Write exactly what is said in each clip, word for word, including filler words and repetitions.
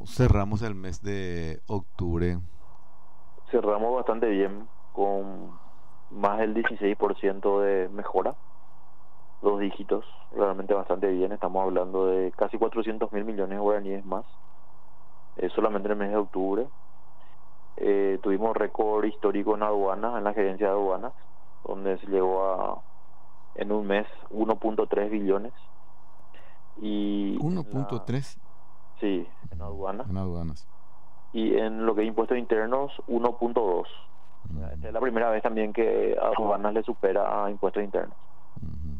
cerramos el mes de octubre? Cerramos bastante bien, con más del dieciséis por ciento de mejora, dos dígitos, realmente bastante bien. Estamos hablando de casi cuatrocientos mil millones de guaraníes más, eh, solamente en el mes de octubre. Eh, tuvimos récord histórico en aduanas, en la gerencia de aduanas, donde se llegó a, en un mes, uno punto tres billones. Y uno en punto la, tres sí, en aduanas. en aduanas. Y en lo que es impuestos internos, uno punto dos. Esta es la primera vez también que a aduanas le supera a impuestos internos. Ujú.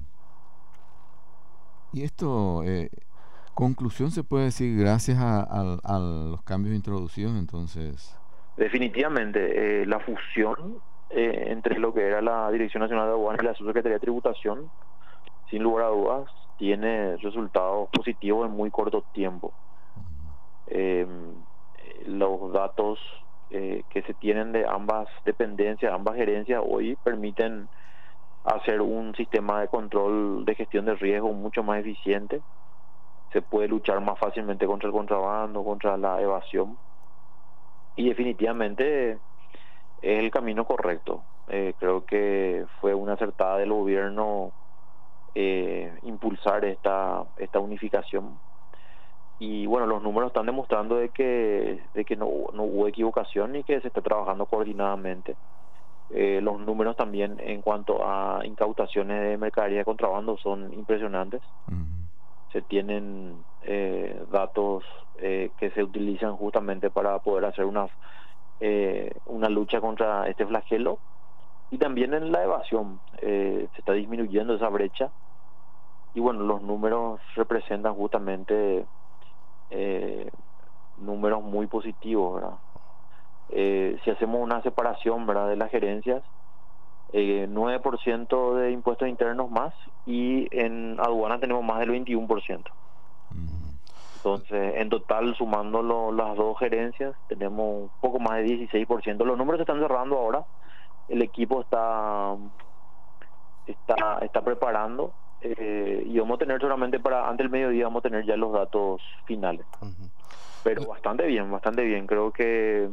Y esto, eh, conclusión se puede decir gracias a, a- a los cambios introducidos, entonces. Definitivamente, eh, la fusión eh, entre lo que era la Dirección Nacional de Aduanas y la Subsecretaría de Tributación, sin lugar a dudas, tiene resultados positivos en muy corto tiempo. Eh, eh, los datos eh, que se tienen de ambas dependencias, ambas gerencias, hoy permiten hacer un sistema de control de gestión de riesgo mucho más eficiente. Se puede luchar más fácilmente contra el contrabando, contra la evasión. Y definitivamente es el camino correcto. Eh, creo que fue una acertada del gobierno eh, impulsar esta, esta unificación. Y bueno, los números están demostrando de que, de que no, no hubo equivocación y que se está trabajando coordinadamente. Eh, los números también en cuanto a incautaciones de mercadería de contrabando son impresionantes. Ujú. Se tienen eh, datos eh, que se utilizan justamente para poder hacer una, eh, una lucha contra este flagelo. Y también en la evasión eh, se está disminuyendo esa brecha. Y bueno, los números representan justamente eh, números muy positivos, ¿verdad? Eh, si hacemos una separación, ¿verdad?, de las gerencias, eh, nueve por ciento de impuestos internos más, y en aduanas tenemos más del veintiuno por ciento. Entonces, en total, sumando lo- las dos gerencias, tenemos un poco más de dieciséis por ciento. Los números se están cerrando ahora. El equipo está está está preparando, eh, y vamos a tener seguramente para antes del mediodía vamos a tener ya los datos finales. Ujú. Pero bastante bien, bastante bien. Creo que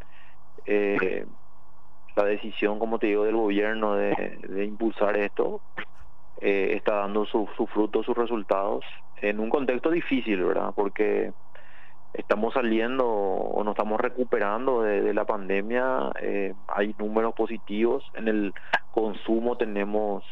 eh, la decisión, como te digo, del gobierno de, de impulsar esto eh, está dando su, su fruto, sus resultados, en un contexto difícil, ¿verdad? Porque estamos saliendo o nos estamos recuperando de, de la pandemia. Eh, hay números positivos. En el consumo tenemos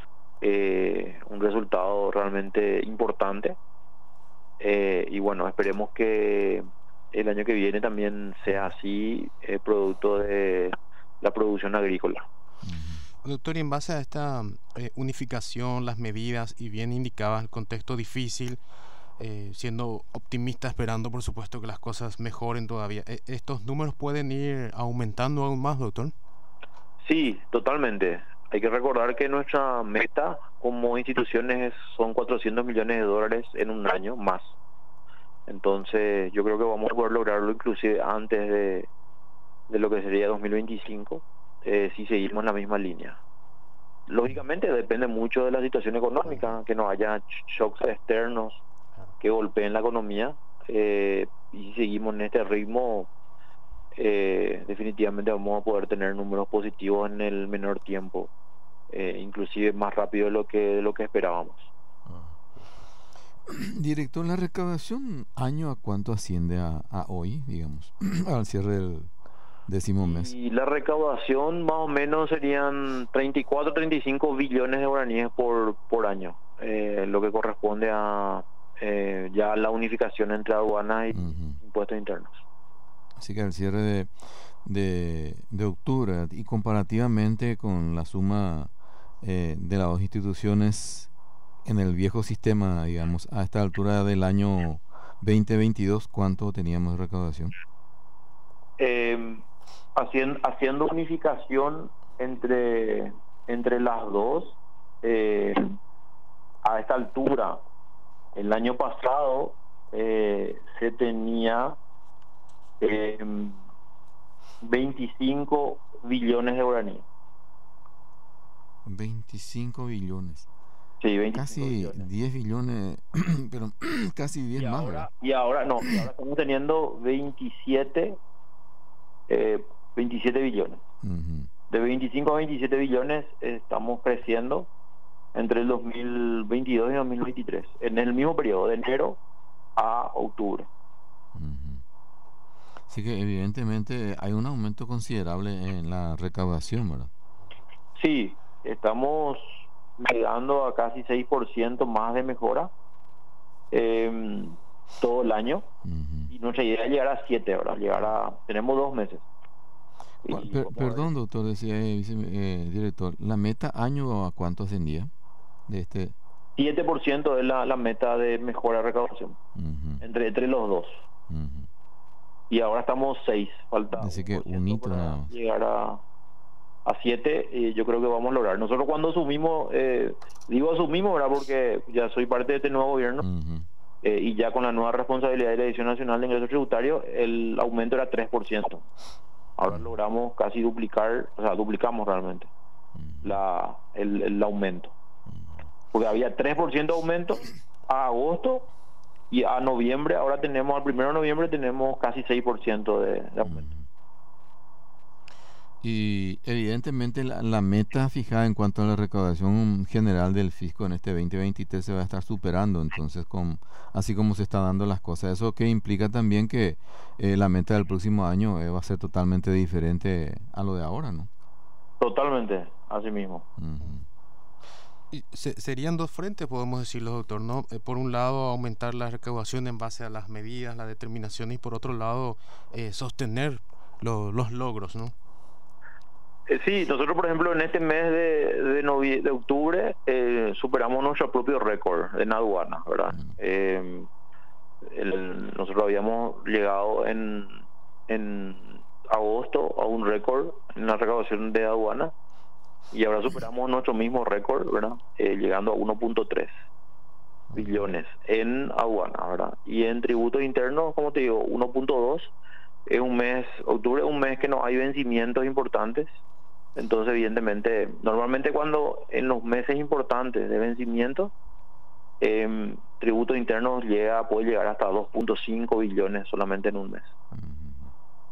eh, un resultado realmente importante. Eh, y bueno, esperemos que el año que viene también sea así, eh, producto de la producción agrícola. Doctor, y en base a esta eh, unificación, las medidas, y bien indicaba el contexto difícil, eh, siendo optimista, esperando por supuesto que las cosas mejoren todavía, eh, ¿estos números pueden ir aumentando aún más, doctor? Sí, totalmente. Hay que recordar que nuestra meta como instituciones son cuatrocientos millones de dólares en un año más. Entonces, yo creo que vamos a poder lograrlo inclusive antes de, de lo que sería dos mil veinticinco, eh, si seguimos en la misma línea. Lógicamente depende mucho de la situación económica, que no haya ch- shocks externos que golpeen la economía, eh, y si seguimos en este ritmo, eh, definitivamente vamos a poder tener números positivos en el menor tiempo, eh, inclusive más rápido de lo que de lo que esperábamos. Director, la recaudación año a cuánto asciende a, a hoy, digamos, al cierre del décimo mes. Y la recaudación más o menos serían treinta y cuatro, treinta y cinco billones de guaraníes por, por año, eh, lo que corresponde a eh, ya la unificación entre aduanas y Ujú. impuestos internos. Así que al cierre de, de, de octubre y comparativamente con la suma eh, de las dos instituciones en el viejo sistema, digamos, a esta altura del año dos mil veintidós, ¿cuánto teníamos de recaudación? Eh, haciendo, haciendo unificación entre, entre las dos, eh, a esta altura, el año pasado eh, se tenía eh, veinticinco billones de guaraníes. veinticinco billones. Sí, veinticinco casi billones. diez billones, pero casi diez Y más, ahora, ¿verdad? y ahora no, y ahora estamos teniendo veintisiete, eh, veintisiete billones. Ujú, De veinticinco a veintisiete billones eh, estamos creciendo entre el dos mil veintidós y dos mil veintitrés, en el mismo periodo, de enero a octubre. ujú. Así que evidentemente hay un aumento considerable en la recaudación, ¿verdad? Sí, estamos llegando a casi seis por ciento más de mejora eh, todo el año, Ujú. y nuestra idea es llegar a siete ahora, llegar a, tenemos dos meses. ¿Cuál- Y per- vamos a ver. perdón, doctor, decía el director, ¿la meta año a cuánto ascendía de este? siete por ciento es la, la meta de mejora de recaudación, Ujú, entre, entre los dos. ujú. Y ahora estamos seis, falta Así uno que por un ciento hito nada para más. llegar a, a siete, y yo creo que vamos a lograr. Nosotros cuando asumimos, eh, digo asumimos, ¿verdad? Porque ya soy parte de este nuevo gobierno, Ujú, eh, y ya con la nueva responsabilidad de la Dirección Nacional de Ingresos Tributarios, el aumento era tres por ciento. Ahora logramos casi duplicar, o sea, duplicamos realmente la, el, el aumento. Porque había tres por ciento de aumento a agosto, y a noviembre, ahora tenemos, al primero de noviembre tenemos casi seis por ciento de, de aumento. ujú. Y evidentemente la, la meta fijada en cuanto a la recaudación general del fisco en este dos mil veintitrés se va a estar superando, entonces con así como se está dando las cosas, eso que implica también que eh, la meta del próximo año eh, va a ser totalmente diferente a lo de ahora, ¿no? Totalmente, así mismo. Ujú, Y se- serían dos frentes, podemos decirlo, doctor, ¿no? Eh, por un lado, aumentar la recaudación en base a las medidas, la determinación, y por otro lado, eh, sostener lo- los logros, ¿no? Eh, sí, nosotros por ejemplo en este mes de, de, novie- de octubre eh, superamos nuestro propio récord en aduana, ¿verdad? ujú, Eh, el- nosotros habíamos llegado en, en agosto a un récord en la recaudación de aduana, y ahora superamos nuestro mismo récord, ¿verdad? Eh, llegando a uno punto tres billones en aduana, ¿verdad? Y en tributos internos, como te digo, uno punto dos. Es un mes, octubre es un mes que no hay vencimientos importantes. Entonces, evidentemente, normalmente cuando en los meses importantes de vencimiento, eh, tributos internos llega, puede llegar hasta dos punto cinco billones solamente en un mes. ujú.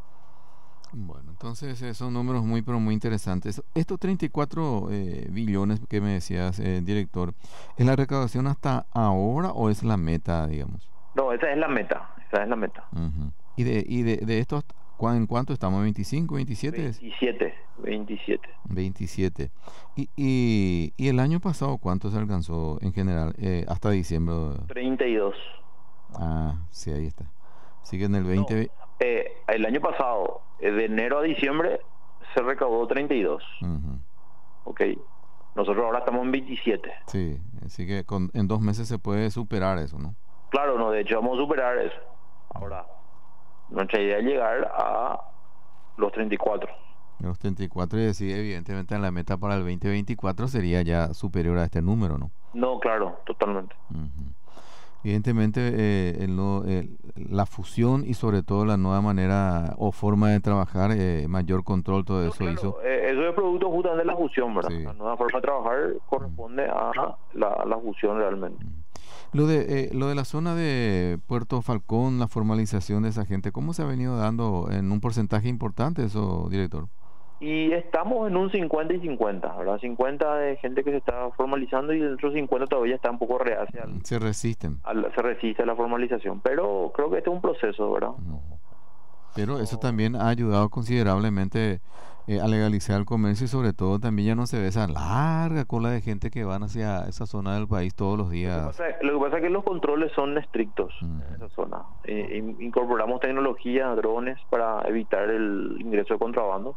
Bueno, entonces eh, son números muy, pero muy interesantes. Estos treinta y cuatro eh, billones que me decías, eh, director, ¿es la recaudación hasta ahora o es la meta, digamos? No, esa es la meta, esa es la meta. Ujú. ¿Y de, y de, de estos, ¿cuá- en cuánto estamos? ¿veinticinco, veintisiete? Es? veintisiete, veintisiete. veintisiete. ¿Y, y, y el año pasado cuánto se alcanzó en general? Eh, hasta diciembre. treinta y dos. Ah, sí, ahí está. Así que en el No, veinte. eh, el año pasado, eh, de enero a diciembre, se recaudó treinta y dos. Ujú. ¿Ok? Nosotros ahora estamos en veintisiete. Sí, así que con, en dos meses se puede superar eso, ¿no? Claro, no, de hecho vamos a superar eso. Ahora, nuestra idea es llegar a los treinta y cuatro. Los treinta y cuatro y decir, evidentemente la meta para el veinte veinticuatro sería ya superior a este número, ¿no? No, claro, totalmente. Ujú. Evidentemente eh, el no- el- la fusión y sobre todo la nueva manera o forma de trabajar, eh, mayor control, todo No, eso hizo. claro, eh, eso es producto justamente de la fusión, ¿verdad? Sí. La nueva forma de trabajar Mm, corresponde a la, la fusión realmente. mm. Lo de, eh, lo de la zona de Puerto Falcón, la formalización de esa gente, ¿cómo se ha venido dando en un porcentaje importante eso, director? Y estamos en un cincuenta y cincuenta, ¿verdad? cincuenta de gente que se está formalizando, y el otro cincuenta todavía está un poco reacia, Mm, al, se resisten. al- se resiste a la formalización. Pero creo que este es un proceso, ¿verdad? Mm. No, Pero eso no. también ha ayudado considerablemente eh, a legalizar el comercio y sobre todo también ya no se ve esa larga cola de gente que van hacia esa zona del país todos los Lo que días. pasa, lo que pasa es que los controles son estrictos en Ujú. esa zona. Eh, in- incorporamos tecnología, drones, para evitar el ingreso de contrabando,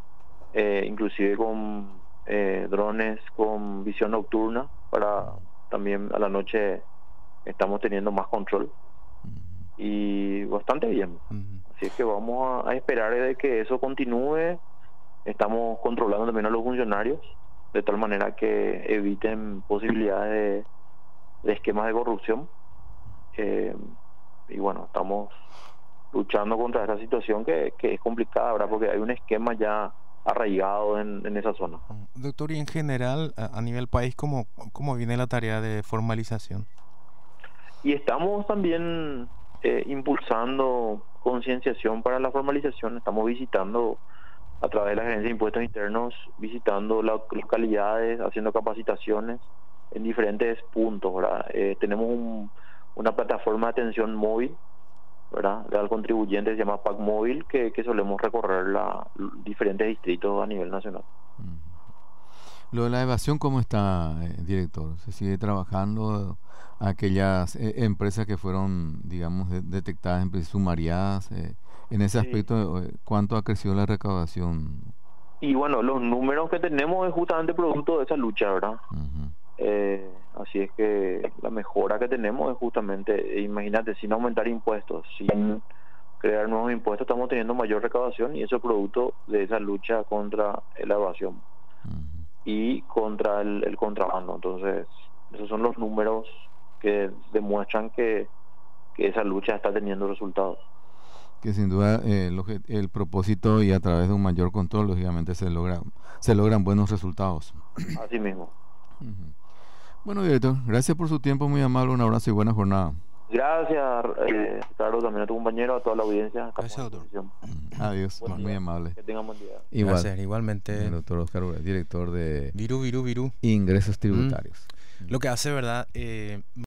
eh, inclusive con eh, drones con visión nocturna, para también a la noche estamos teniendo más control, Ujú. y bastante bien. Ujú. Así es que vamos a, a esperar de que eso continúe. Estamos controlando también a los funcionarios, de tal manera que eviten posibilidades de, de esquemas de corrupción. Eh, y bueno, estamos luchando contra esta situación que, que es complicada, ¿verdad? Porque hay un esquema ya arraigados en, en esa zona. Doctor, y en general, a, a nivel país, ¿cómo, ¿cómo viene la tarea de formalización? Y estamos también eh, impulsando concienciación para la formalización. Estamos visitando a través de la Gerencia de Impuestos Internos, visitando las localidades, haciendo capacitaciones en diferentes puntos, ¿verdad? Eh, tenemos un, una plataforma de atención móvil, ¿verdad?, al contribuyente, se llama P A C Móvil, que, que solemos recorrer la, diferentes distritos a nivel nacional. Lo de la evasión, ¿cómo está, eh, director? ¿Se sigue trabajando aquellas eh, empresas que fueron, digamos, de, detectadas, empresas sumariadas? Eh, en ese Sí. aspecto, eh, ¿cuánto ha crecido la recaudación? Y bueno, los números que tenemos es justamente producto de esa lucha, ¿verdad? Uh-huh. Eh, así es que la mejora que tenemos es justamente, imagínate, sin aumentar impuestos, sin crear nuevos impuestos, estamos teniendo mayor recaudación, y eso es producto de esa lucha contra la evasión Uh-huh. y contra el, el contrabando. Entonces, esos son los números que demuestran que, que esa lucha está teniendo resultados. Que sin duda eh, el, obje- el propósito, y a través de un mayor control, lógicamente se logra, se logran buenos resultados. Así mismo. Uh-huh. Bueno, director, gracias por su tiempo, muy amable, un abrazo y buena jornada. Gracias, eh, Ricardo, también a tu compañero, a toda la audiencia. Gracias, doctor. Adiós, Buen muy día. amable. Que tengan buen día. Igual, Gracias, igualmente. el doctor Oscar Ure, director de Viru, viru, viru. ingresos tributarios. Lo que hace, ¿verdad? Eh,